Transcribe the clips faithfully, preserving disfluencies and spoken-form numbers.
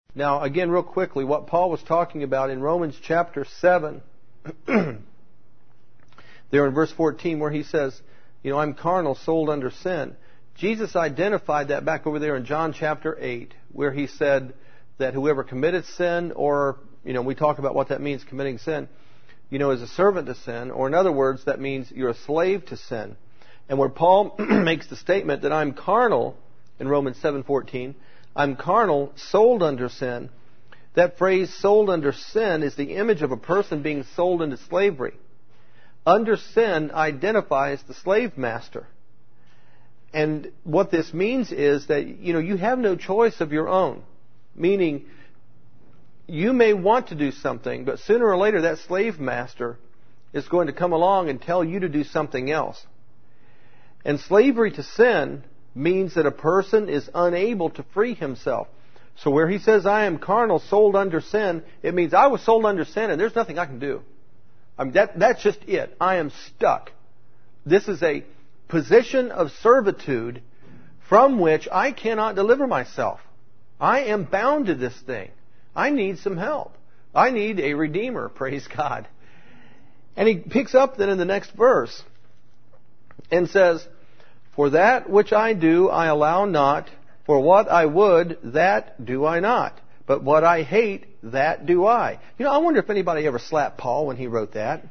Now, again, real quickly, what Paul was talking about in Romans chapter seven, there in verse fourteen, where he says, you know, I'm carnal, sold under sin. Jesus identified that back over there in John chapter eight, where he said that whoever committed sin, or, you know, we talk about what that means, committing sin, you know, is a servant to sin, or in other words, that means you're a slave to sin. And where Paul makes the statement that I'm carnal in Romans seven fourteen, I'm carnal, sold under sin. That phrase, sold under sin, is the image of a person being sold into slavery. Under sin identifies the slave master. And what this means is that, you know, you have no choice of your own. Meaning, you may want to do something, but sooner or later that slave master is going to come along and tell you to do something else. And slavery to sin means that a person is unable to free himself. So where he says, I am carnal, sold under sin, it means I was sold under sin and there's nothing I can do. I mean, that, that's just it. I am stuck. This is a position of servitude from which I cannot deliver myself. I am bound to this thing. I need some help. I need a redeemer, praise God. And he picks up then in the next verse and says, for that which I do, I allow not. For what I would, that do I not. But what I hate, that do I. You know, I wonder if anybody ever slapped Paul when he wrote that.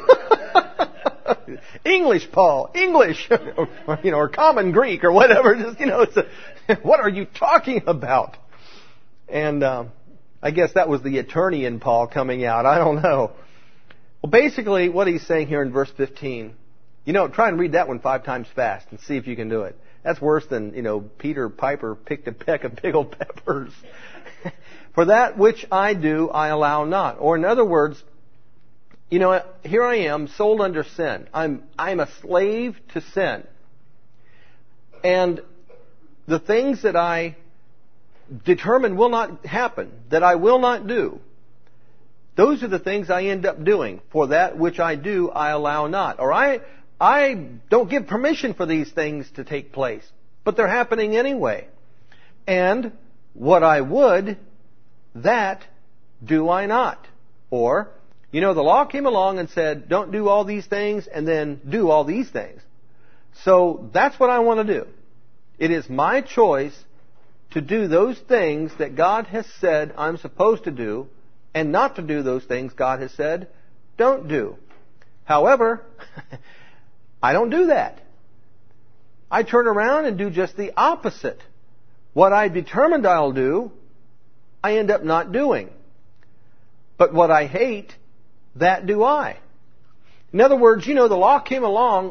English, Paul, English, or, you know, or common Greek or whatever. Just, you know, it's a, what are you talking about? And um, I guess that was the attorney in Paul coming out. I don't know. Well, basically, what he's saying here in verse fifteen. You know, try and read that one five times fast and see if you can do it. That's worse than, you know, Peter Piper picked a peck of pickled peppers. For that which I do, I allow not. Or in other words, you know, here I am, sold under sin. I'm, I'm a slave to sin. And the things that I determine will not happen, that I will not do, those are the things I end up doing. For that which I do, I allow not. Or I... I don't give permission for these things to take place, but they're happening anyway. And what I would, that do I not. Or, you know, the law came along and said, don't do all these things and then do all these things. So that's what I want to do. It is my choice to do those things that God has said I'm supposed to do and not to do those things God has said don't do. However, I don't do that. I turn around and do just the opposite. What I determined I'll do, I end up not doing. But what I hate, that do I. In other words, you know, the law came along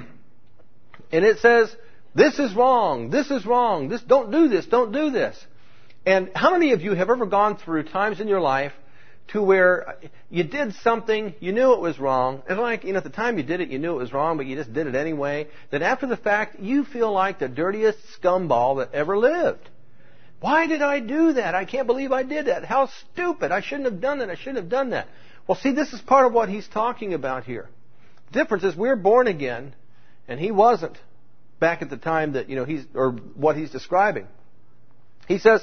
and it says, this is wrong, this is wrong, this, don't do this, don't do this. And how many of you have ever gone through times in your life to where you did something, you knew it was wrong, and like, you know, at the time you did it, you knew it was wrong, but you just did it anyway, then after the fact, you feel like the dirtiest scumball that ever lived. Why did I do that? I can't believe I did that. How stupid. I shouldn't have done that. I shouldn't have done that. Well, see, this is part of what he's talking about here. The difference is we're born again, and he wasn't back at the time that, you know, he's, or what he's describing. He says,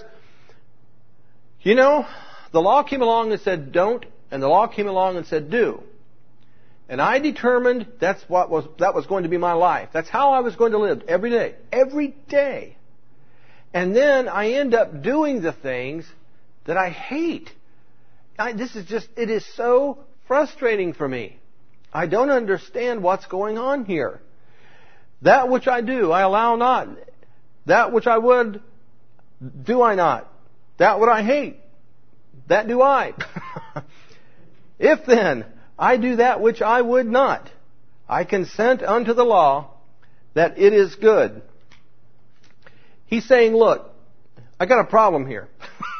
you know, the law came along and said don't, and the law came along and said do. And I determined that's what was that was going to be my life. That's how I was going to live every day. Every day. And then I end up doing the things that I hate. I, this is just, it is so frustrating for me. I don't understand what's going on here. That which I do, I allow not. That which I would, do I not. That what I hate, that do I. If then I do that which I would not, I consent unto the law that it is good. He's saying, look, I got a problem here.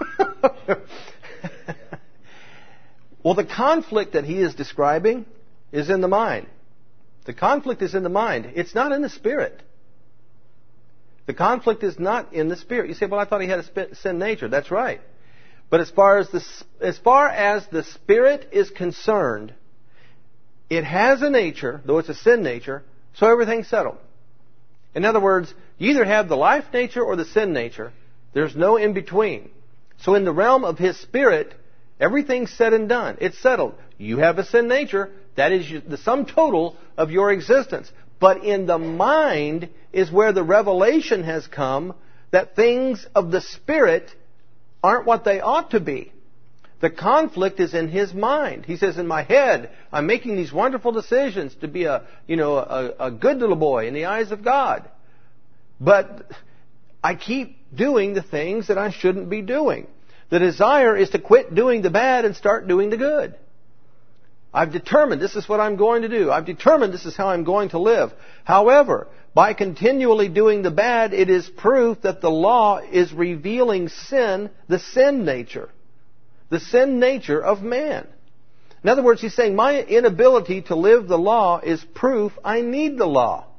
Well, the conflict that he is describing is in the mind. The conflict is in the mind. It's not in the spirit. The conflict is not in the spirit. You say, well, I thought he had a sin nature. That's right. But as far as the, as far as the spirit is concerned, it has a nature, though it's a sin nature, so everything's settled. In other words, you either have the life nature or the sin nature. There's no in between. So in the realm of His Spirit, everything's said and done. It's settled. You have a sin nature. That is the sum total of your existence. But in the mind is where the revelation has come that things of the Spirit aren't what they ought to be. The conflict is in his mind. He says, in my head, I'm making these wonderful decisions to be a, you know, a, a good little boy in the eyes of God. But I keep doing the things that I shouldn't be doing. The desire is to quit doing the bad and start doing the good. I've determined this is what I'm going to do. I've determined this is how I'm going to live. However, by continually doing the bad, it is proof that the law is revealing sin, the sin nature. The sin nature of man. In other words, he's saying my inability to live the law is proof I need the law.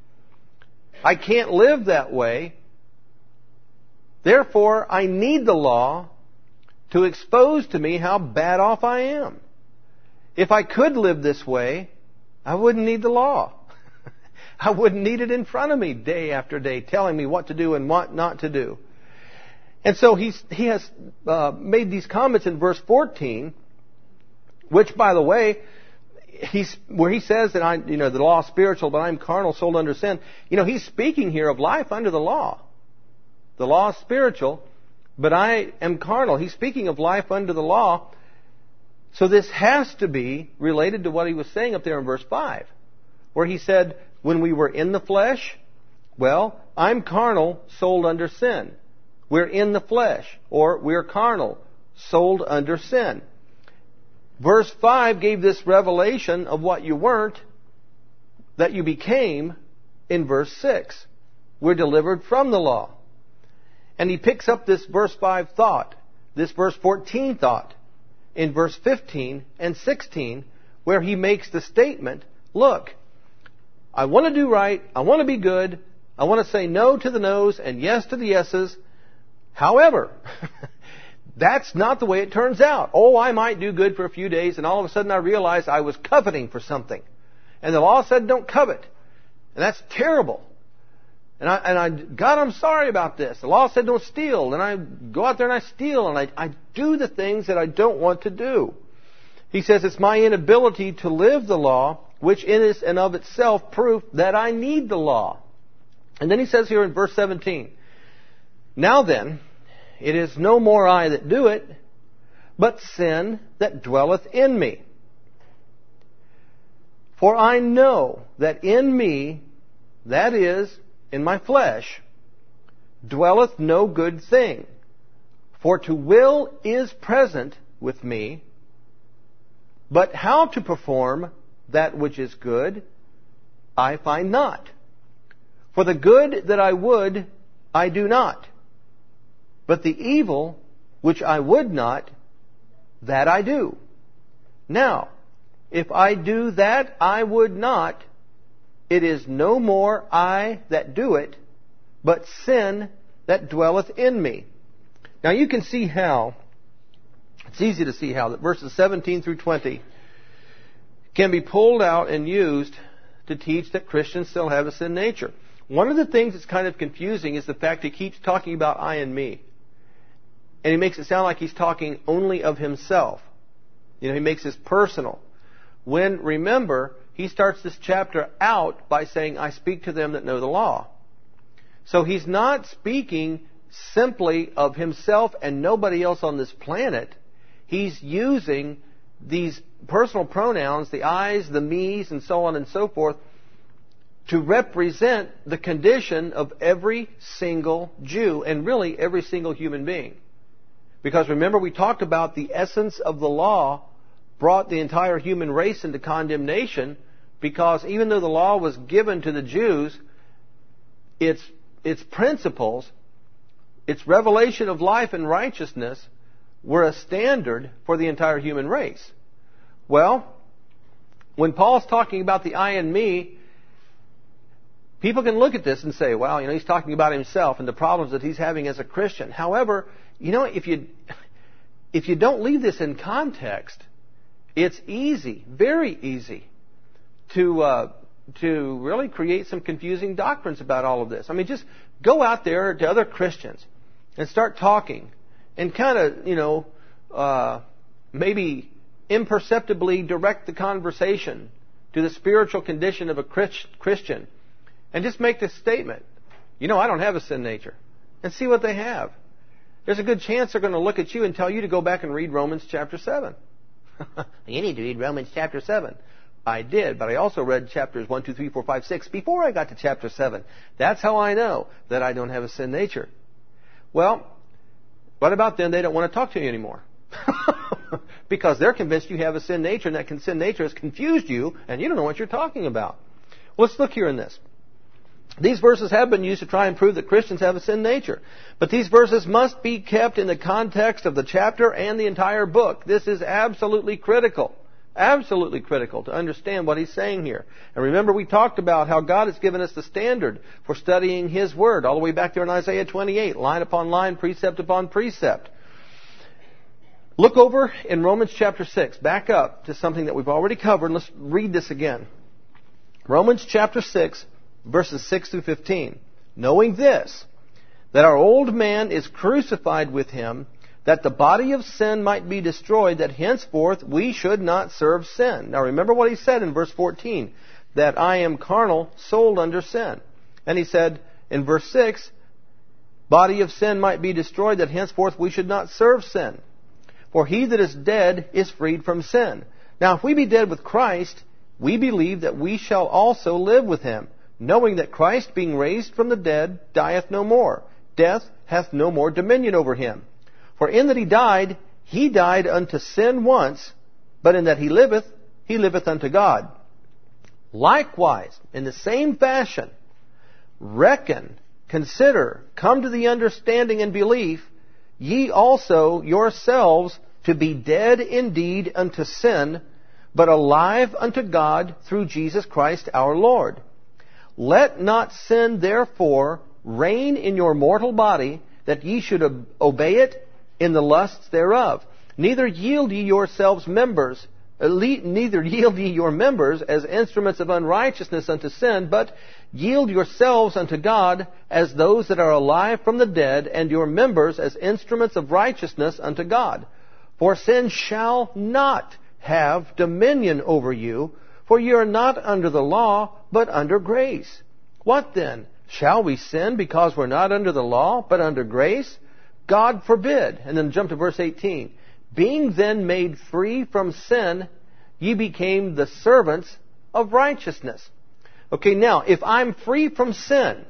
I can't live that way. Therefore, I need the law to expose to me how bad off I am. If I could live this way, I wouldn't need the law. I wouldn't need it in front of me day after day, telling me what to do and what not to do. And so he's, he has uh, made these comments in verse fourteen, which, by the way, he's where he says that I, you know, the law is spiritual, but I'm carnal, sold under sin. You know, he's speaking here of life under the law. The law is spiritual, but I am carnal. He's speaking of life under the law. So this has to be related to what he was saying up there in verse five, where he said, when we were in the flesh, well, I'm carnal, sold under sin. We're in the flesh, or we're carnal, sold under sin. Verse five gave this revelation of what you weren't, that you became in verse six. We're delivered from the law. And he picks up this verse five thought, this verse fourteen thought, in verse fifteen and sixteen, where he makes the statement, look, I want to do right, I want to be good, I want to say no to the no's and yes to the yeses. However, that's not the way it turns out. Oh, I might do good for a few days, and all of a sudden I realized I was coveting for something. And the law said don't covet. And that's terrible. And I, and I, God, I'm sorry about this. The law said don't steal. And I go out there and I steal, and I, I do the things that I don't want to do. He says it's my inability to live the law, which in and of itself proof that I need the law. And then he says here in verse seventeen, now then, it is no more I that do it, but sin that dwelleth in me. For I know that in me, that is, in my flesh, dwelleth no good thing. For to will is present with me, but how to perform that which is good, I find not. For the good that I would, I do not. But the evil which I would not, that I do. Now, if I do that I would not, it is no more I that do it, but sin that dwelleth in me. Now you can see how, it's easy to see how, that verses seventeen through twenty can be pulled out and used to teach that Christians still have a sin nature. One of the things that's kind of confusing is the fact he keeps talking about I and me. And he makes it sound like he's talking only of himself. You know, he makes this personal. When, remember, he starts this chapter out by saying, I speak to them that know the law. So he's not speaking simply of himself and nobody else on this planet. He's using these personal pronouns, the I's, the me's, and so on and so forth, to represent the condition of every single Jew and really every single human being. Because remember, we talked about the essence of the law brought the entire human race into condemnation, because even though the law was given to the Jews, its, its principles, its revelation of life and righteousness were a standard for the entire human race. Well, when Paul's talking about the I and me, people can look at this and say, well, you know, he's talking about himself and the problems that he's having as a Christian. However, you know, if you if you don't leave this in context, it's easy, very easy, to uh, to really create some confusing doctrines about all of this. I mean, just go out there to other Christians and start talking and kind of, you know, uh, maybe imperceptibly direct the conversation to the spiritual condition of a Christian and just make this statement, you know, I don't have a sin nature, and see what they have. There's a good chance they're going to look at you and tell you to go back and read Romans chapter seven. You need to read Romans chapter seven. I did, but I also read chapters one, two, three, four, five, six before I got to chapter seven. That's how I know that I don't have a sin nature. Well, what about then they don't want to talk to you anymore? Because they're convinced you have a sin nature, and that sin nature has confused you, and you don't know what you're talking about. Well, let's look here in this. These verses have been used to try and prove that Christians have a sin nature. But these verses must be kept in the context of the chapter and the entire book. This is absolutely critical. Absolutely critical to understand what he's saying here. And remember, we talked about how God has given us the standard for studying His Word, all the way back there in Isaiah twenty-eight, line upon line, precept upon precept. Look over in Romans chapter six. Back up to something that we've already covered. Let's read this again. Romans chapter six, verses six through fifteen. Knowing this, that our old man is crucified with Him, that the body of sin might be destroyed, that henceforth we should not serve sin. Now remember what he said in verse fourteen, that I am carnal, sold under sin. And he said in verse six, body of sin might be destroyed, that henceforth we should not serve sin. For he that is dead is freed from sin. Now if we be dead with Christ, we believe that we shall also live with Him, knowing that Christ, being raised from the dead, dieth no more. Death hath no more dominion over Him. For in that He died, He died unto sin once, but in that He liveth, He liveth unto God. Likewise, in the same fashion, reckon, consider, come to the understanding and belief, ye also yourselves to be dead indeed unto sin, but alive unto God through Jesus Christ our Lord. Let not sin therefore reign in your mortal body, that ye should obey it in the lusts thereof. Neither yield ye yourselves members, neither yield ye your members as instruments of unrighteousness unto sin, but yield yourselves unto God as those that are alive from the dead, and your members as instruments of righteousness unto God. For sin shall not have dominion over you, for ye are not under the law, but under grace. What then? Shall we sin because we're not under the law, but under grace? God forbid. And then jump to verse eighteen. Being then made free from sin, ye became the servants of righteousness. Okay, now, if I'm free from sin,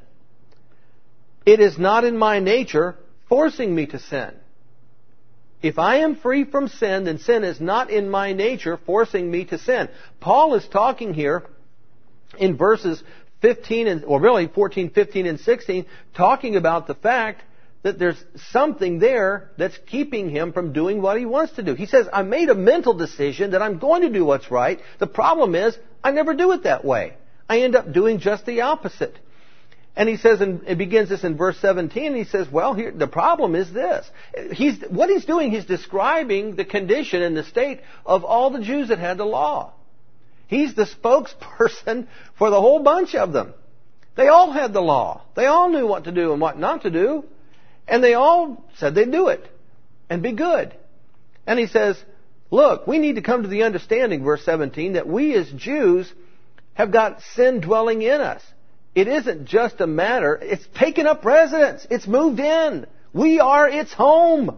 it is not in my nature forcing me to sin. If I am free from sin, then sin is not in my nature forcing me to sin. Paul is talking here in verses fifteen, and, or really fourteen, fifteen, and sixteen, talking about the fact that there's something there that's keeping him from doing what he wants to do. He says, I made a mental decision that I'm going to do what's right. The problem is, I never do it that way. I end up doing just the opposite. And he says, and it begins this in verse seventeen, and he says, well, here, the problem is this. He's, what he's doing, he's describing the condition and the state of all the Jews that had the law. He's the spokesperson for the whole bunch of them. They all had the law. They all knew what to do and what not to do. And they all said they'd do it and be good. And he says, look, we need to come to the understanding, verse seventeen, that we as Jews have got sin dwelling in us. It isn't just a matter, it's taken up residence. It's moved in. We are its home.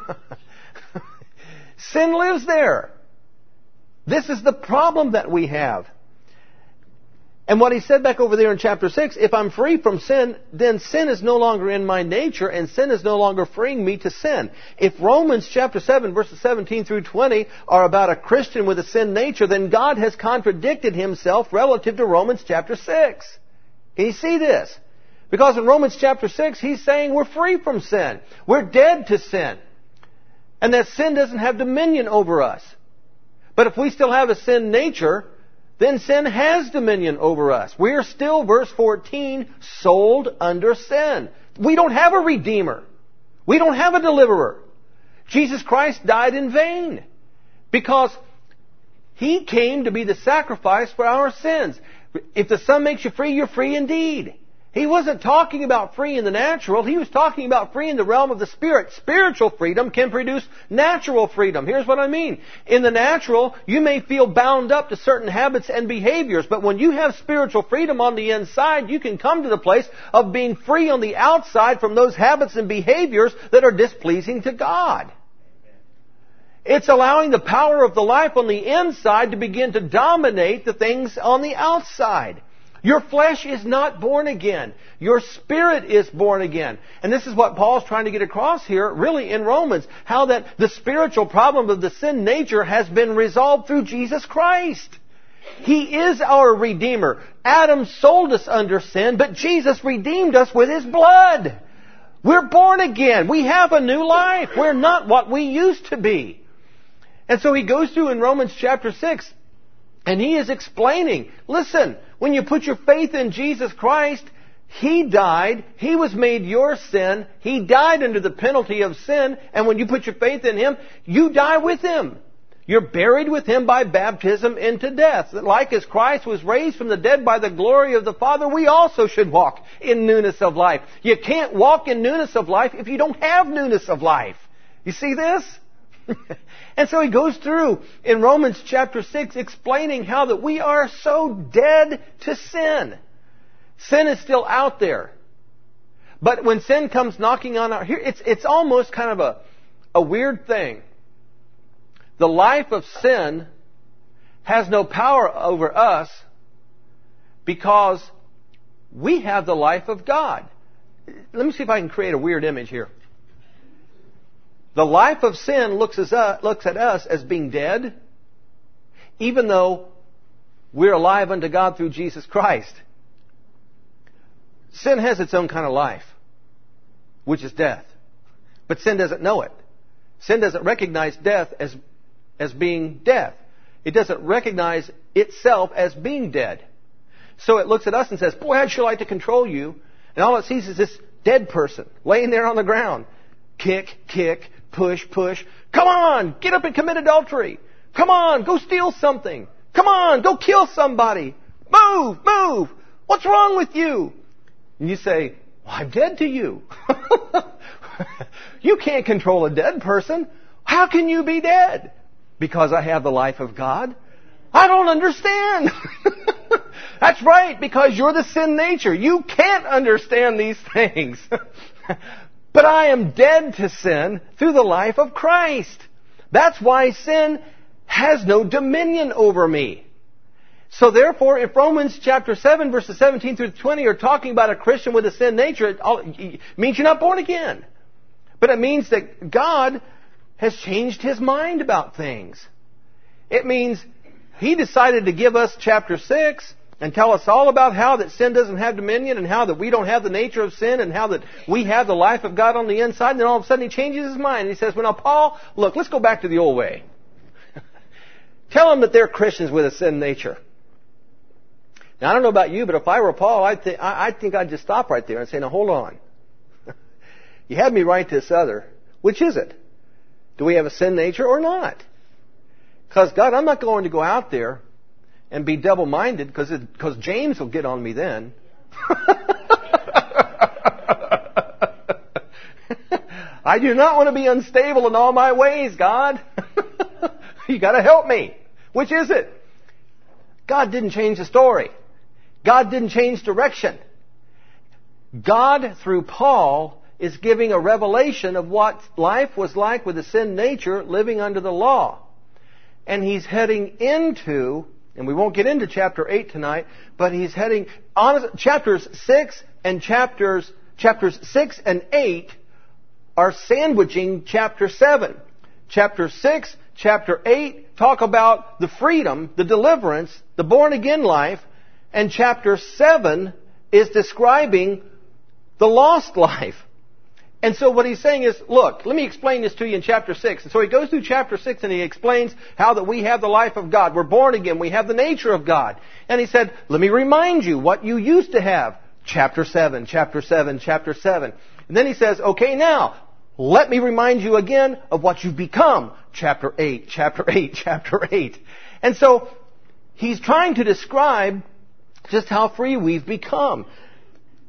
Sin lives there. This is the problem that we have. And what he said back over there in chapter six, if I'm free from sin, then sin is no longer in my nature, and sin is no longer freeing me to sin. If Romans chapter seven, verses seventeen through twenty are about a Christian with a sin nature, then God has contradicted Himself relative to Romans chapter six. Can you see this? Because in Romans chapter six, He's saying we're free from sin. We're dead to sin. And that sin doesn't have dominion over us. But if we still have a sin nature, then sin has dominion over us. We're still, verse fourteen, sold under sin. We don't have a Redeemer. We don't have a Deliverer. Jesus Christ died in vain because He came to be the sacrifice for our sins. If the Son makes you free, you're free indeed. He wasn't talking about free in the natural. He was talking about free in the realm of the Spirit. Spiritual freedom can produce natural freedom. Here's what I mean. In the natural, you may feel bound up to certain habits and behaviors, but when you have spiritual freedom on the inside, you can come to the place of being free on the outside from those habits and behaviors that are displeasing to God. It's allowing the power of the life on the inside to begin to dominate the things on the outside. Your flesh is not born again. Your spirit is born again. And this is what Paul's trying to get across here, really, in Romans. How that the spiritual problem of the sin nature has been resolved through Jesus Christ. He is our Redeemer. Adam sold us under sin, but Jesus redeemed us with His blood. We're born again. We have a new life. We're not what we used to be. And so he goes through in Romans chapter six, and he is explaining, listen, when you put your faith in Jesus Christ, He died, He was made your sin, He died under the penalty of sin, and when you put your faith in Him, you die with Him. You're buried with Him by baptism into death. Like as Christ was raised from the dead by the glory of the Father, we also should walk in newness of life. You can't walk in newness of life if you don't have newness of life. You see this? And so he goes through in Romans chapter six explaining how that we are so dead to sin. Sin is still out there. But when sin comes knocking on our... Here, it's, it's almost kind of a, a weird thing. The life of sin has no power over us because we have the life of God. Let me see if I can create a weird image here. The life of sin looks, as us, looks at us as being dead, even though we're alive unto God through Jesus Christ. Sin has its own kind of life, which is death. But sin doesn't know it. Sin doesn't recognize death as, as being death. It doesn't recognize itself as being dead. So it looks at us and says, boy, I'd sure like to control you. And all it sees is this dead person laying there on the ground. Kick, kick, push, push. Come on, get up and commit adultery. Come on, go steal something. Come on, go kill somebody. Move, move. What's wrong with you? And you say, well, I'm dead to you. You can't control a dead person. How can you be dead? Because I have the life of God. I don't understand. That's right, because you're the sin nature. You can't understand these things. But I am dead to sin through the life of Christ. That's why sin has no dominion over me. So therefore, if Romans chapter seven, verses seventeen through twenty are talking about a Christian with a sin nature, it, all, it means you're not born again. But it means that God has changed His mind about things. It means He decided to give us chapter six and tell us all about how that sin doesn't have dominion and how that we don't have the nature of sin and how that we have the life of God on the inside. And then all of a sudden He changes His mind. And He says, well, now, Paul, look, let's go back to the old way. Tell them that they're Christians with a sin nature. Now, I don't know about you, but if I were Paul, I'd th- I think I'd just stop right there and say, now, hold on. You had me write this other. Which is it? Do we have a sin nature or not? Because, God, I'm not going to go out there and be double-minded, because because James will get on me then. I do not want to be unstable in all my ways, God. You got to help me. Which is it? God didn't change the story. God didn't change direction. God, through Paul, is giving a revelation of what life was like with the sin nature living under the law. And He's heading into... And we won't get into chapter eight tonight, but he's heading on chapters six and chapters chapters six and eight are sandwiching chapter seven. Chapter six, chapter eight talk about the freedom, the deliverance, the born again life, and chapter seven is describing the lost life. And so what he's saying is, look, let me explain this to you in chapter six. And so he goes through chapter six and he explains how that we have the life of God. We're born again. We have the nature of God. And he said, let me remind you what you used to have. Chapter seven, chapter seven, chapter seven. And then he says, okay, now, let me remind you again of what you've become. Chapter eight, chapter eight, chapter eight. And so he's trying to describe just how free we've become.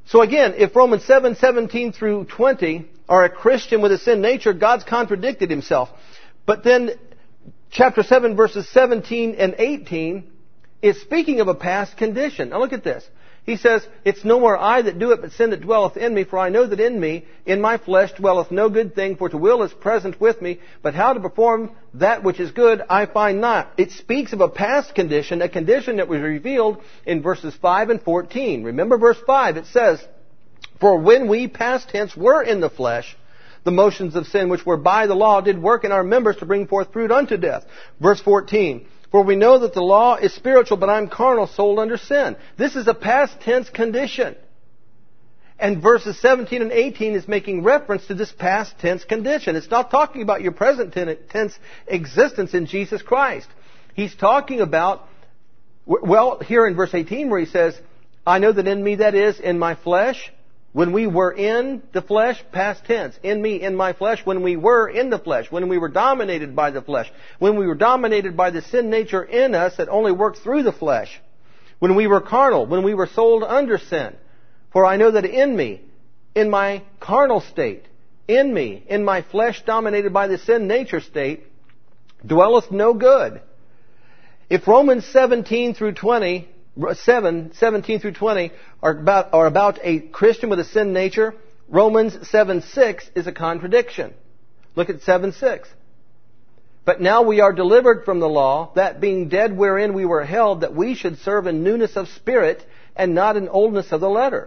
So again, if Romans seven, seventeen through twenty are a Christian with a sin nature, God's contradicted himself. But then chapter seven, verses seventeen and eighteen is speaking of a past condition. Now look at this. He says, it's no more I that do it, but sin that dwelleth in me. For I know that in me, in my flesh, dwelleth no good thing. For to will is present with me. But how to perform that which is good, I find not. It speaks of a past condition, a condition that was revealed in verses five and fourteen. Remember verse five, it says, for when we past tense were in the flesh, the motions of sin which were by the law did work in our members to bring forth fruit unto death. Verse fourteen, for we know that the law is spiritual, but I'm carnal, sold under sin. This is a past tense condition. And verses seventeen and eighteen is making reference to this past tense condition. It's not talking about your present tense existence in Jesus Christ. He's talking about, well, here in verse eighteen where he says, I know that in me, that is, in my flesh, when we were in the flesh, past tense, in me, in my flesh, when we were in the flesh, when we were dominated by the flesh, when we were dominated by the sin nature in us that only worked through the flesh, when we were carnal, when we were sold under sin. For I know that in me, in my carnal state, in me, in my flesh dominated by the sin nature state, dwelleth no good. If Romans seventeen through twenty, seven, seventeen through twenty are about, are about a Christian with a sin nature, Romans seven six is a contradiction. Look at seven six. But now we are delivered from the law, that being dead wherein we were held, that we should serve in newness of spirit and not in oldness of the letter.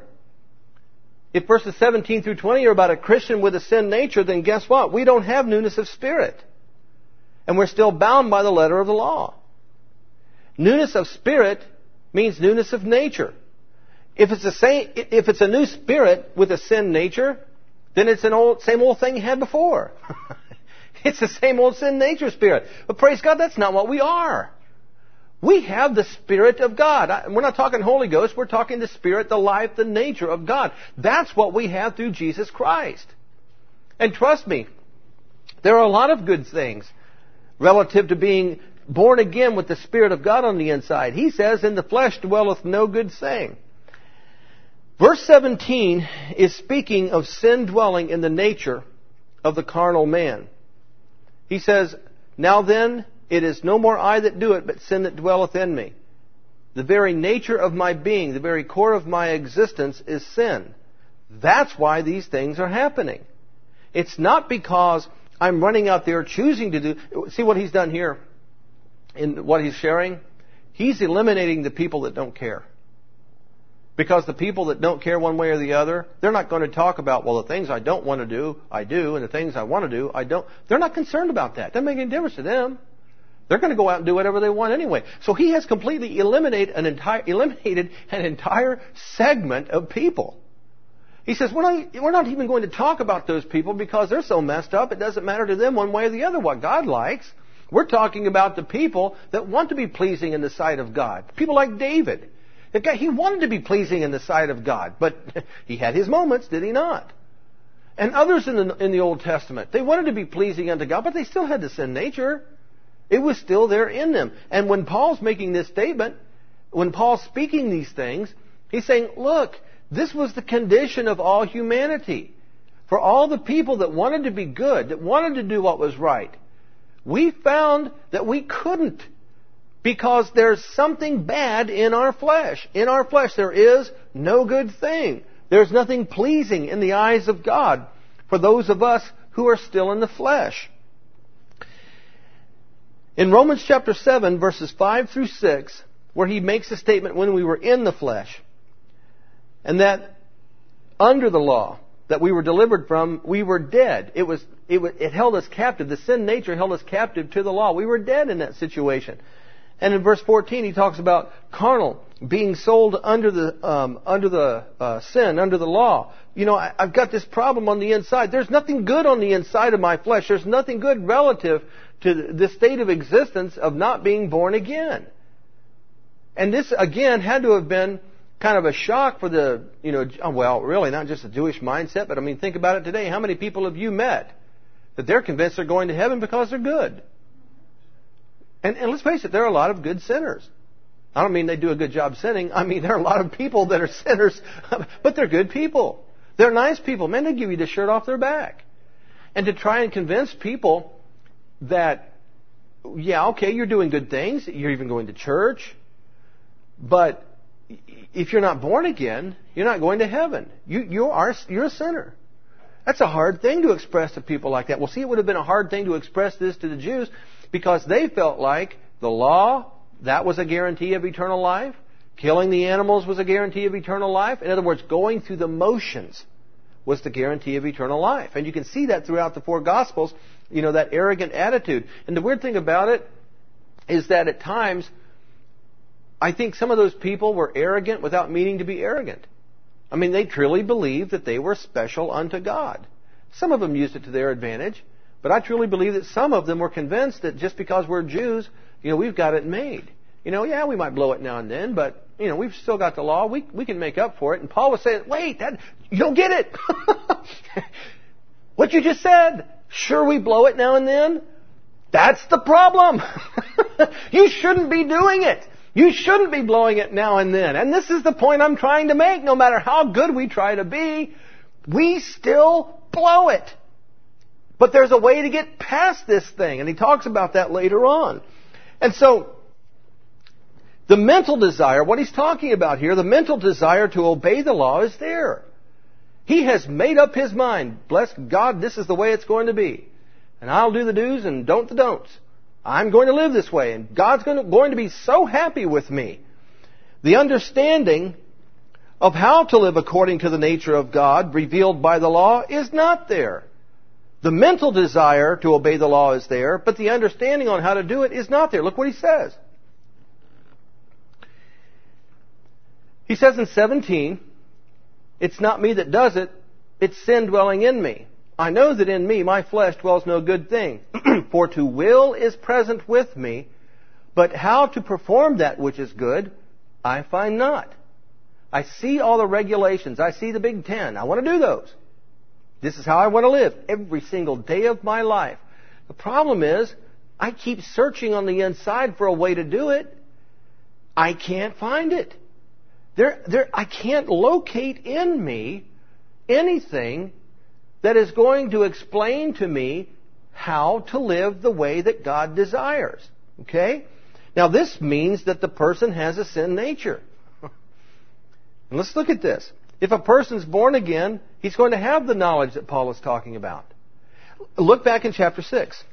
If verses seventeen through twenty are about a Christian with a sin nature, then guess what? We don't have newness of spirit. And we're still bound by the letter of the law. Newness of spirit means newness of nature. If it's a same, if it's a new spirit with a sin nature, then it's an old, same old thing you had before. It's the same old sin nature spirit. But praise God, that's not what we are. We have the Spirit of God. We're not talking Holy Ghost. We're talking the Spirit, the life, the nature of God. That's what we have through Jesus Christ. And trust me, there are a lot of good things relative to being born again with the Spirit of God on the inside. He says, in the flesh dwelleth no good thing. Verse seventeen is speaking of sin dwelling in the nature of the carnal man. He says, now then, it is no more I that do it, but sin that dwelleth in me. The very nature of my being, the very core of my existence is sin. That's why these things are happening. It's not because I'm running out there choosing to do... See what he's done here in what he's sharing? He's eliminating the people that don't care. Because the people that don't care one way or the other, they're not going to talk about, well, the things I don't want to do, I do, and the things I want to do, I don't. They're not concerned about that. Doesn't make any difference to them. They're going to go out and do whatever they want anyway. So he has completely eliminated an entire, eliminated an entire segment of people. He says, we're not, we're not even going to talk about those people because they're so messed up, it doesn't matter to them one way or the other what God likes. We're talking about the people that want to be pleasing in the sight of God. People like David. The guy, he wanted to be pleasing in the sight of God, but he had his moments, did he not? And others in the, in the Old Testament, they wanted to be pleasing unto God, but they still had the sin nature. It was still there in them. And when Paul's making this statement, when Paul's speaking these things, he's saying, look, this was the condition of all humanity. For all the people that wanted to be good, that wanted to do what was right, we found that we couldn't. Because there's something bad in our flesh. In our flesh there is no good thing. There's nothing pleasing in the eyes of God for those of us who are still in the flesh. In Romans chapter seven, verses five through six, where he makes a statement when we were in the flesh, and that under the law that we were delivered from, we were dead. It was, it was, it held us captive. The sin nature held us captive to the law. We were dead in that situation. And in verse fourteen, he talks about carnal, being sold under the um, under the uh, sin, under the law. You know, I, I've got this problem on the inside. There's nothing good on the inside of my flesh. There's nothing good relative to the state of existence of not being born again. And this, again, had to have been kind of a shock for the, you know, well, really not just a Jewish mindset, but I mean, think about it today. How many people have you met that they're convinced they're going to heaven because they're good? And, and let's face it, there are a lot of good sinners. I don't mean they do a good job sinning. I mean, there are a lot of people that are sinners, but they're good people. They're nice people. Man, they give you the shirt off their back. And to try and convince people that, yeah, okay, you're doing good things. You're even going to church. But if you're not born again, you're not going to heaven. You, you are, you're a sinner. That's a hard thing to express to people like that. Well, see, it would have been a hard thing to express this to the Jews because they felt like the law, that was a guarantee of eternal life. Killing the animals was a guarantee of eternal life. In other words, going through the motions was the guarantee of eternal life. And you can see that throughout the four Gospels, you know, that arrogant attitude. And the weird thing about it is that at times, I think some of those people were arrogant without meaning to be arrogant. I mean, they truly believed that they were special unto God. Some of them used it to their advantage, but I truly believe that some of them were convinced that just because we're Jews, you know, we've got it made. You know, yeah, we might blow it now and then, but, you know, we've still got the law. We we can make up for it. And Paul was saying, wait, that, you don't get it. What you just said, sure we blow it now and then? That's the problem. You shouldn't be doing it. You shouldn't be blowing it now and then. And this is the point I'm trying to make. No matter how good we try to be, we still blow it. But there's a way to get past this thing. And he talks about that later on. And so, the mental desire, what he's talking about here, the mental desire to obey the law is there. He has made up his mind. Bless God, this is the way it's going to be. And I'll do the do's and don't the don'ts. I'm going to live this way, and God's going to, going to be so happy with me. The understanding of how to live according to the nature of God revealed by the law is not there. The mental desire to obey the law is there, but the understanding on how to do it is not there. Look what he says. He says in seventeen, it's not me that does it, it's sin dwelling in me. I know that in me, my flesh, dwells no good thing. For to will is present with me, but how to perform that which is good, I find not. I see all the regulations. I see the Big Ten. I want to do those. This is how I want to live every single day of my life. The problem is, I keep searching on the inside for a way to do it. I can't find it. There, there, I can't locate in me anything that is going to explain to me how to live the way that God desires. Okay? Now this means that the person has a sin nature. And let's look at this. If a person's born again, he's going to have the knowledge that Paul is talking about. Look back in chapter six.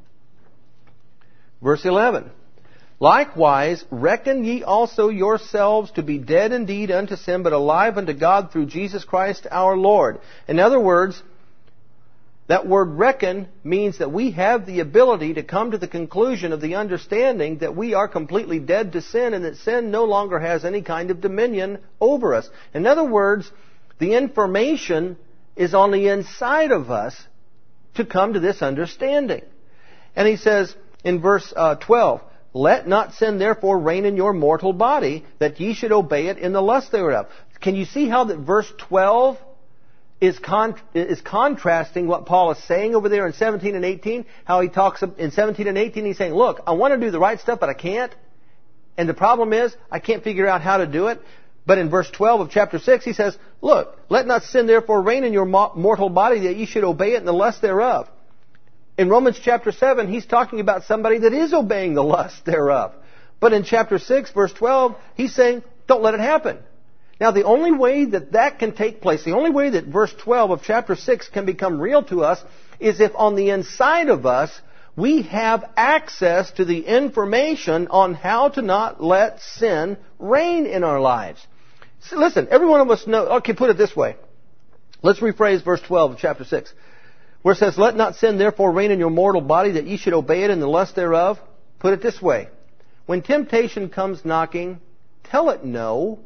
Verse eleven. Likewise, reckon ye also yourselves to be dead indeed unto sin, but alive unto God through Jesus Christ our Lord. In other words, that word reckon means that we have the ability to come to the conclusion of the understanding that we are completely dead to sin and that sin no longer has any kind of dominion over us. In other words, the information is on the inside of us to come to this understanding. And he says in verse uh, twelve, let not sin therefore reign in your mortal body, that ye should obey it in the lust thereof. Can you see how that verse twelve is con- is contrasting what Paul is saying over there in seventeen and eighteen? How he talks in seventeen and eighteen, he's saying, look, I want to do the right stuff, but I can't. And the problem is, I can't figure out how to do it. But in verse twelve of chapter six, he says, look, let not sin therefore reign in your mortal body, that ye should obey it in the lust thereof. In Romans chapter seven, he's talking about somebody that is obeying the lust thereof. But in chapter six, verse twelve, he's saying, don't let it happen. Now, the only way that that can take place, the only way that verse twelve of chapter six can become real to us, is if on the inside of us, we have access to the information on how to not let sin reign in our lives. So listen, every one of us knows, okay, put it this way. Let's rephrase verse twelve of chapter six. Where it says, let not sin therefore reign in your mortal body, that ye should obey it in the lust thereof. Put it this way. When temptation comes knocking, tell it no.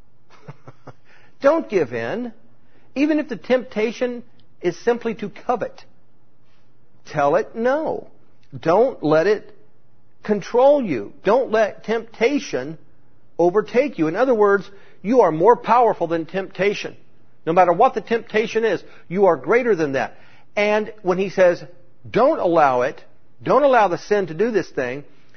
Don't give in. Even if the temptation is simply to covet. Tell it no. Don't let it control you. Don't let temptation overtake you. In other words, you are more powerful than temptation. No matter what the temptation is, you are greater than that. And when he says, don't allow it, don't allow the sin to do this thing,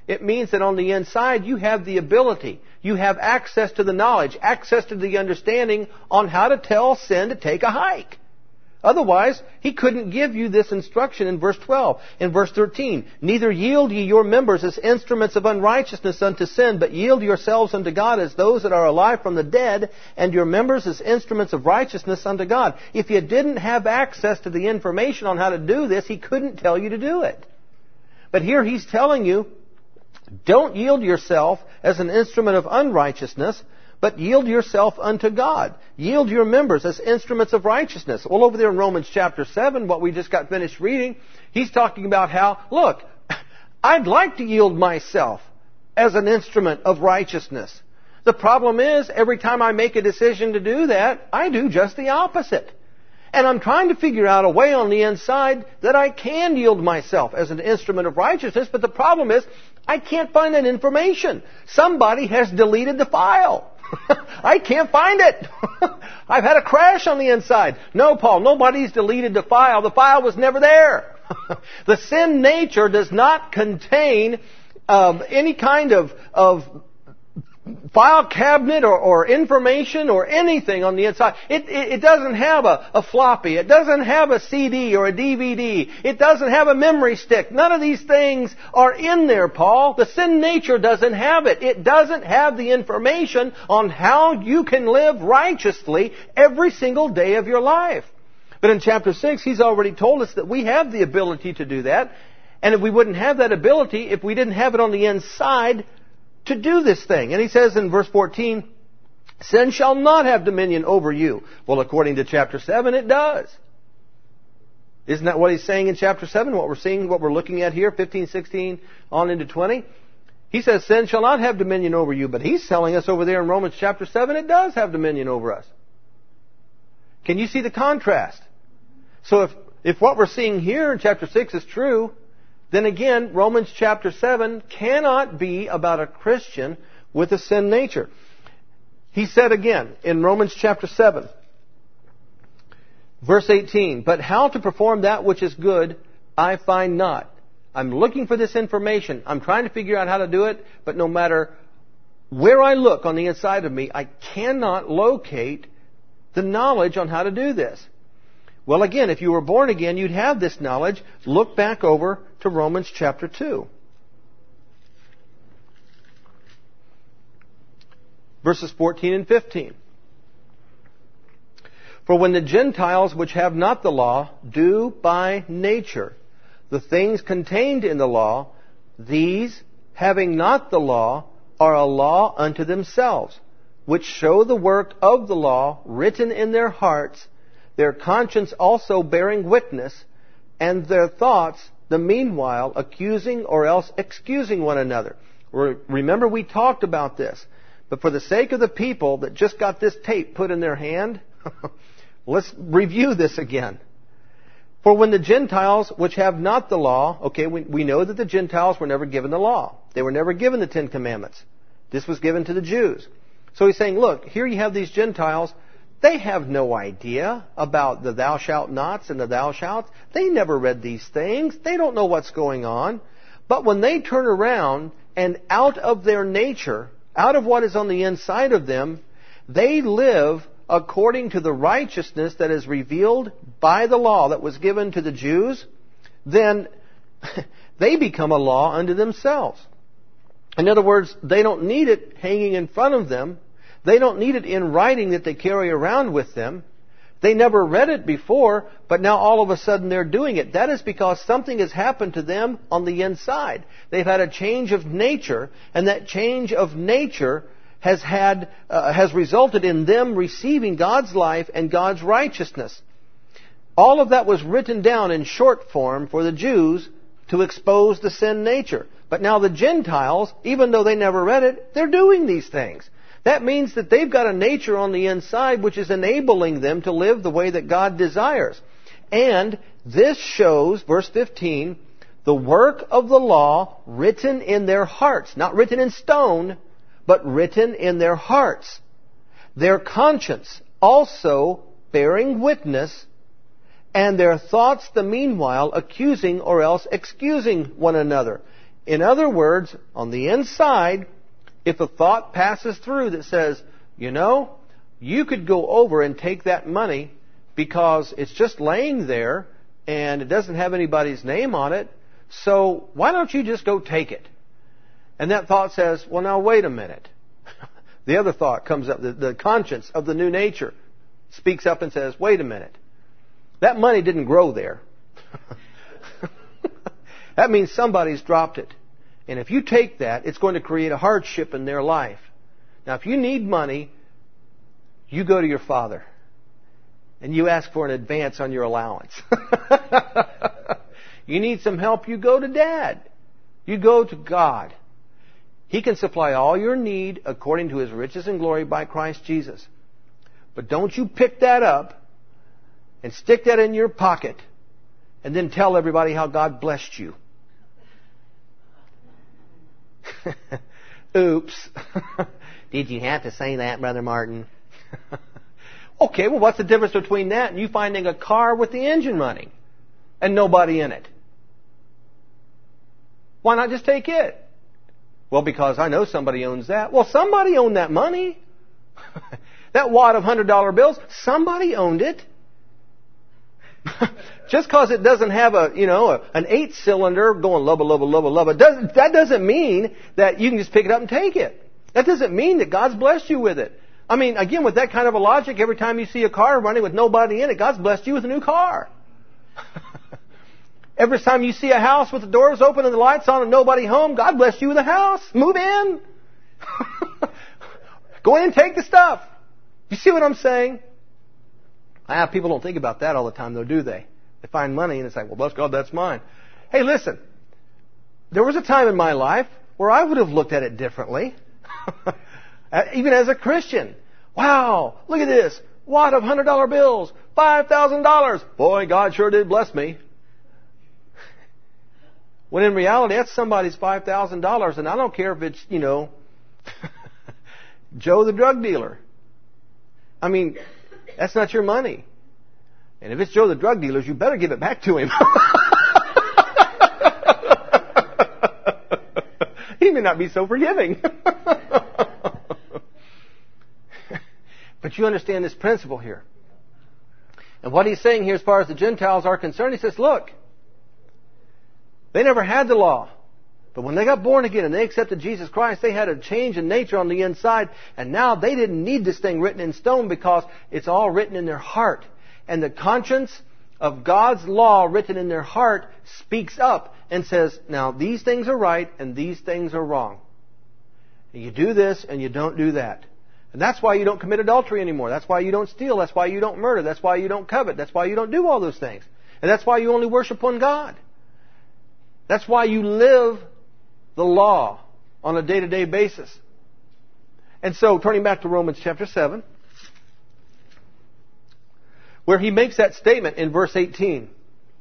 It means that on the inside you have the ability, you have access to the knowledge, access to the understanding on how to tell sin to take a hike. Otherwise, He couldn't give you this instruction in verse twelve. In verse thirteen, neither yield ye your members as instruments of unrighteousness unto sin, but yield yourselves unto God as those that are alive from the dead, and your members as instruments of righteousness unto God. If you didn't have access to the information on how to do this, He couldn't tell you to do it. But here He's telling you, don't yield yourself as an instrument of unrighteousness, but yield yourself unto God. Yield your members as instruments of righteousness. Well, over there in Romans chapter seven, what we just got finished reading, he's talking about how, look, I'd like to yield myself as an instrument of righteousness. The problem is, every time I make a decision to do that, I do just the opposite. And I'm trying to figure out a way on the inside that I can yield myself as an instrument of righteousness, but the problem is, I can't find that information. Somebody has deleted the file. I can't find it. I've had a crash on the inside. No, Paul, nobody's deleted the file. The file was never there. The sin nature does not contain um, any kind of, of file cabinet or, or information or anything on the inside. It, it, it doesn't have a, a floppy. It doesn't have a C D or a D V D. It doesn't have a memory stick. None of these things are in there, Paul. The sin nature doesn't have it. It doesn't have the information on how you can live righteously every single day of your life. But in chapter six, he's already told us that we have the ability to do that. And if we wouldn't have that ability, if we didn't have it on the inside to do this thing. And he says in verse fourteen, sin shall not have dominion over you. Well, according to chapter seven, it does. Isn't that what he's saying in chapter seven? What we're seeing, what we're looking at here, fifteen, sixteen, on into twenty? He says sin shall not have dominion over you, but he's telling us over there in Romans chapter seven, it does have dominion over us. Can you see the contrast? So if, if what we're seeing here in chapter six is true, then again, Romans chapter seven cannot be about a Christian with a sin nature. He said again in Romans chapter seven, verse eighteen, but how to perform that which is good, I find not. I'm looking for this information. I'm trying to figure out how to do it, but no matter where I look on the inside of me, I cannot locate the knowledge on how to do this. Well, again, if you were born again, you'd have this knowledge. Look back over to Romans chapter two. Verses fourteen and fifteen. For when the Gentiles which have not the law do by nature the things contained in the law, these, having not the law, are a law unto themselves, which show the work of the law written in their hearts, their conscience also bearing witness, and their thoughts the meanwhile accusing or else excusing one another. Remember, we talked about this. But for the sake of the people that just got this tape put in their hand, let's review this again. For when the Gentiles which have not the law, okay, we, we know that the Gentiles were never given the law. They were never given the Ten Commandments. This was given to the Jews. So he's saying, look, here you have these Gentiles. They have no idea about the thou shalt nots and the thou shalts. They never read these things. They don't know what's going on. But when they turn around and out of their nature, out of what is on the inside of them, they live according to the righteousness that is revealed by the law that was given to the Jews, then they become a law unto themselves. In other words, they don't need it hanging in front of them. They don't need it in writing that they carry around with them. They never read it before, but now all of a sudden they're doing it. That is because something has happened to them on the inside. They've had a change of nature, and that change of nature has had uh, has resulted in them receiving God's life and God's righteousness. All of that was written down in short form for the Jews to expose the sin nature. But now the Gentiles, even though they never read it, they're doing these things. That means that they've got a nature on the inside which is enabling them to live the way that God desires. And this shows, verse fifteen, the work of the law written in their hearts. Not written in stone, but written in their hearts. Their conscience also bearing witness, and their thoughts the meanwhile accusing or else excusing one another. In other words, on the inside, if a thought passes through that says, you know, you could go over and take that money because it's just laying there and it doesn't have anybody's name on it, so why don't you just go take it? And that thought says, well, now wait a minute. The other thought comes up, the, the conscience of the new nature speaks up and says, wait a minute. That money didn't grow there. That means somebody's dropped it. And if you take that, it's going to create a hardship in their life. Now, if you need money, you go to your father and you ask for an advance on your allowance. You need some help, you go to Dad. You go to God. He can supply all your need according to His riches and glory by Christ Jesus. But don't you pick that up and stick that in your pocket and then tell everybody how God blessed you. Oops. Did you have to say that, Brother Martin? Okay, well, what's the difference between that and you finding a car with the engine running and nobody in it? Why not just take it? Well, because I know somebody owns that. Well, somebody owned that money. That wad of one hundred dollar bills, somebody owned it. Just because it doesn't have a, you know, a, an eight cylinder going lubba, lubba, lubba, lubba, doesn't, that doesn't mean that you can just pick it up and take it. That doesn't mean that God's blessed you with it. I mean, again, with that kind of a logic, every time you see a car running with nobody in it, God's blessed you with a new car. Every time you see a house with the doors open and the lights on and nobody home, God blessed you with a house. Move in. Go in and take the stuff. You see what I'm saying? Ah, people don't think about that all the time, though, do they? They find money and it's like, well, bless God, that's mine. Hey, listen. There was a time in my life where I would have looked at it differently. Even as a Christian. Wow, look at this. Wad of one hundred dollar bills. five thousand dollars. Boy, God sure did bless me. When in reality, that's somebody's five thousand dollars, and I don't care if it's, you know, Joe the drug dealer. I mean, that's not your money. And if it's Joe the drug dealer, you better give it back to him. He may not be so forgiving. But you understand this principle here. And what he's saying here as far as the Gentiles are concerned, he says, look, they never had the law. But when they got born again and they accepted Jesus Christ, they had a change in nature on the inside. And now they didn't need this thing written in stone because it's all written in their heart. And the conscience of God's law written in their heart speaks up and says, now these things are right and these things are wrong. And you do this and you don't do that. And that's why you don't commit adultery anymore. That's why you don't steal. That's why you don't murder. That's why you don't covet. That's why you don't do all those things. And that's why you only worship one God. That's why you live the law on a day-to-day basis. And so, turning back to Romans chapter seven, where he makes that statement in verse eighteen.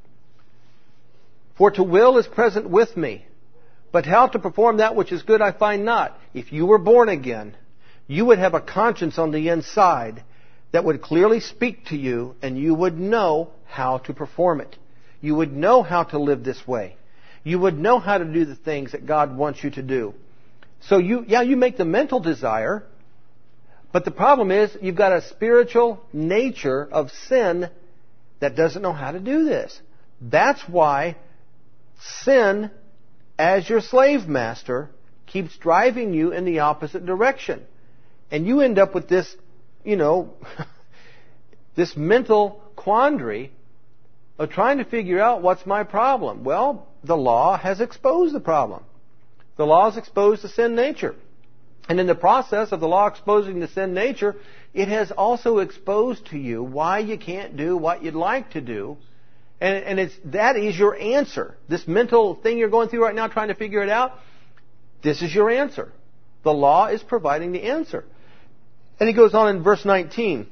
For to will is present with me, but how to perform that which is good I find not. If you were born again, you would have a conscience on the inside that would clearly speak to you, and you would know how to perform it. You would know how to live this way. You would know how to do the things that God wants you to do. So you, yeah, you make the mental desire, but the problem is you've got a spiritual nature of sin that doesn't know how to do this. That's why sin, as your slave master, keeps driving you in the opposite direction. And you end up with this, you know, this mental quandary of trying to figure out what's my problem. Well, the law has exposed the problem. The law has exposed the sin nature. And in the process of the law exposing the sin nature, it has also exposed to you why you can't do what you'd like to do. And, and it's, that is your answer. This mental thing you're going through right now trying to figure it out, this is your answer. The law is providing the answer. And he goes on in verse nineteen.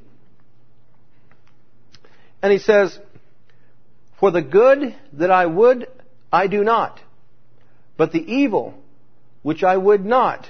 And he says, for the good that I would, I do not. But the evil which I would not,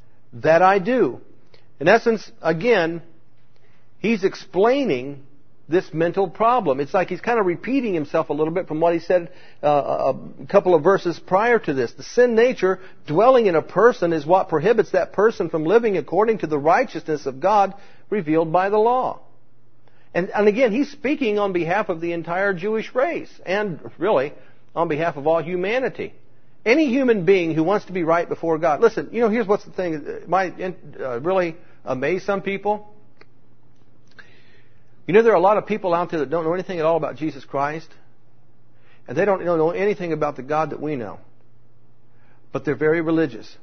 that I do. In essence, again, he's explaining this mental problem. It's like he's kind of repeating himself a little bit from what he said uh, a couple of verses prior to this. The sin nature dwelling in a person is what prohibits that person from living according to the righteousness of God revealed by the law. And, and again, he's speaking on behalf of the entire Jewish race and really on behalf of all humanity. Any human being who wants to be right before God. Listen, you know, here's what's the thing. It might uh, really amaze some people. You know, there are a lot of people out there that don't know anything at all about Jesus Christ. And they don't know anything about the God that we know. But they're very religious.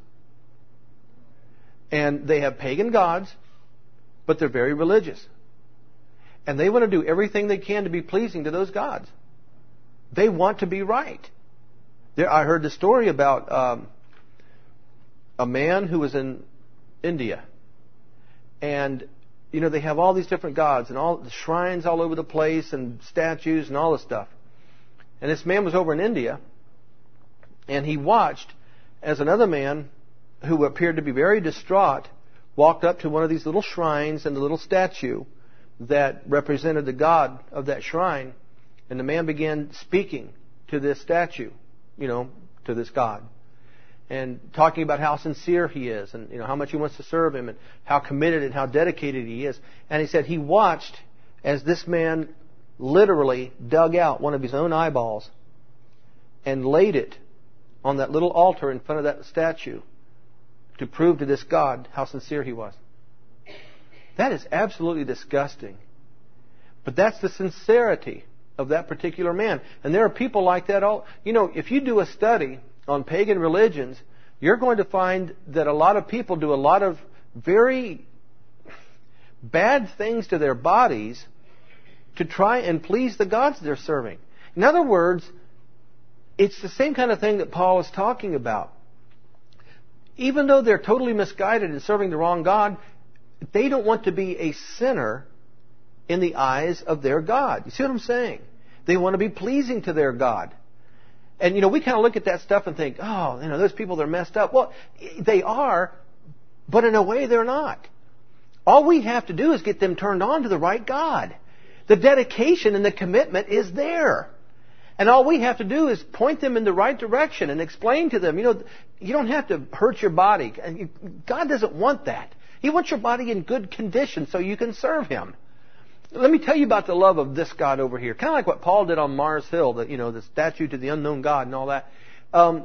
And they have pagan gods, but they're very religious. And they want to do everything they can to be pleasing to those gods. They want to be right. There, I heard the story about um, a man who was in India. And, you know, they have all these different gods and all the shrines all over the place and statues and all this stuff. And this man was over in India. And he watched as another man who appeared to be very distraught walked up to one of these little shrines and the little statue that represented the god of that shrine. And the man began speaking to this statue, you know, to this god. And talking about how sincere he is and, you know, how much he wants to serve him and how committed and how dedicated he is. And he said he watched as this man literally dug out one of his own eyeballs and laid it on that little altar in front of that statue to prove to this God how sincere he was. That is absolutely disgusting. But that's the sincerity of that particular man. And there are people like that all... You know, if you do a study on pagan religions, you're going to find that a lot of people do a lot of very bad things to their bodies to try and please the gods they're serving. In other words, it's the same kind of thing that Paul is talking about. Even though they're totally misguided and serving the wrong God, they don't want to be a sinner in the eyes of their God. You see what I'm saying? They want to be pleasing to their God. And, you know, we kind of look at that stuff and think, oh, you know, those people, they're messed up. Well, they are, but in a way they're not. All we have to do is get them turned on to the right God. The dedication and the commitment is there. And all we have to do is point them in the right direction and explain to them, you know, you don't have to hurt your body. God doesn't want that. He wants your body in good condition so you can serve Him. Let me tell you about the love of this God over here. Kind of like what Paul did on Mars Hill, the, you know, the statue to the unknown God and all that. Um,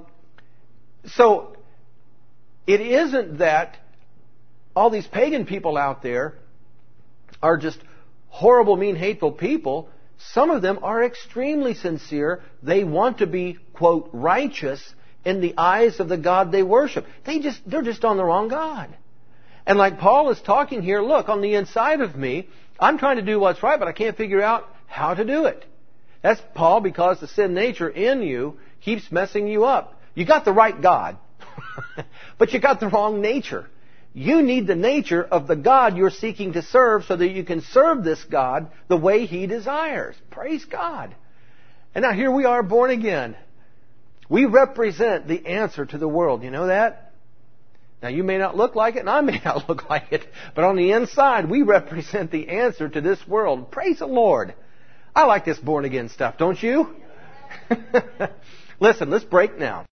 so, it isn't that all these pagan people out there are just horrible, mean, hateful people. Some of them are extremely sincere. They want to be, quote, righteous in the eyes of the God they worship. They just, they're just on the wrong God. And like Paul is talking here, look, on the inside of me, I'm trying to do what's right, but I can't figure out how to do it. That's Paul, because the sin nature in you keeps messing you up. You got the right God, but you got the wrong nature. You need the nature of the God you're seeking to serve so that you can serve this God the way He desires. Praise God. And now here we are, born again. We represent the answer to the world. You know that? Now, you may not look like it, and I may not look like it, but on the inside, we represent the answer to this world. Praise the Lord. I like this born-again stuff, don't you? Listen, let's break now.